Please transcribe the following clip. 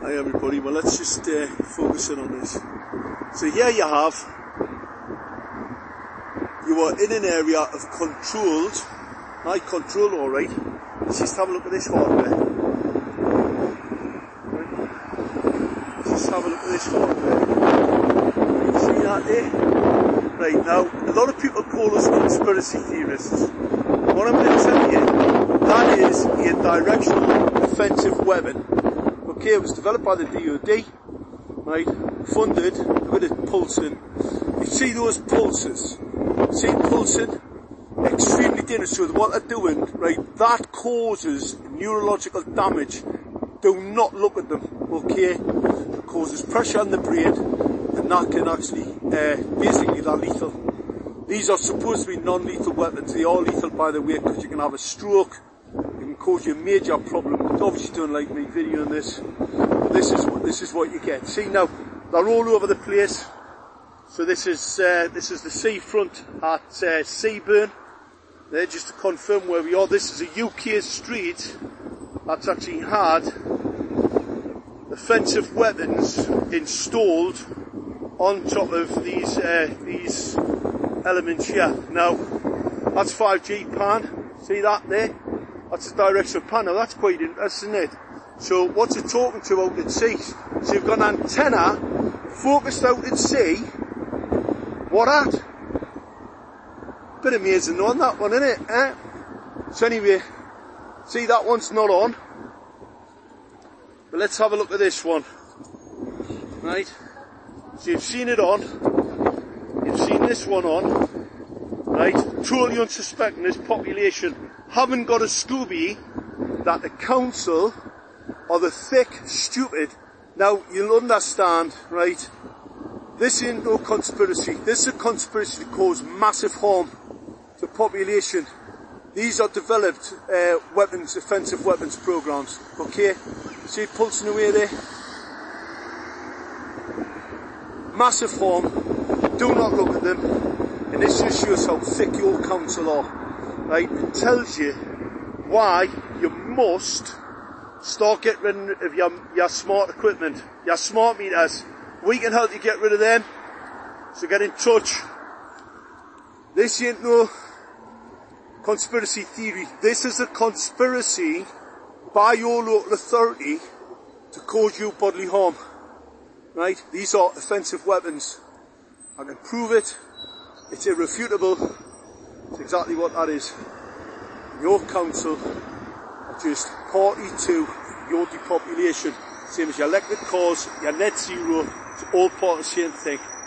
Hi everybody, well let's just focus in on this. So here you are in an area of controlled, alright. Let's just have a look at this hardware. Let's just have a look at this hardware. See that there? Right, now, a lot of people call us conspiracy theorists. What I'm going to tell you, that is a directional offensive weapon. Okay, it was developed by the DoD, right, funded with it pulsing. You see those pulses? See it pulsing? Extremely dangerous. So what they're doing, right, that causes neurological damage. Do not look at them, okay? It causes pressure on the brain, and that can actually, basically they're lethal. These are supposed to be non-lethal weapons. They are lethal, by the way, because you can have a stroke. It can cause you a major problem. Obviously don't like me videoing this. But this is what you get. See now, they're all over the place. So this is the seafront at Seaburn. There, just to confirm where we are. This is a UK street that's actually had offensive weapons installed on top of these elements here. Now, that's 5G pan. See that there? That's a directional pan. Now that's quite interesting, isn't it? So what's it talking to out at sea? So you've got an antenna focused out at sea. What at? Bit amazing on that one, isn't it? Eh? So anyway, see that one's not on. But let's have a look at this one. Right? So you've seen it on. You've seen this one on. Right? Totally unsuspecting. This population haven't got a Scooby that the council are the thick, stupid. Now, you'll understand, right? This ain't no conspiracy. This is a conspiracy to cause massive harm to population. These are developed weapons, offensive weapons programs. Okay? See it pulsing away there? Massive harm. Do not look at them. And this just shows how thick your council are. Right? It tells you why you must start getting rid of your smart equipment, your smart meters. We can help you get rid of them. So get in touch. This ain't no conspiracy theory. This is a conspiracy by your local authority to cause you bodily harm. Right? These are offensive weapons. I can prove it. It's irrefutable. It's exactly what that is. Your council are just party to your depopulation. Same as your electric cars, your net zero, it's all part of the same thing.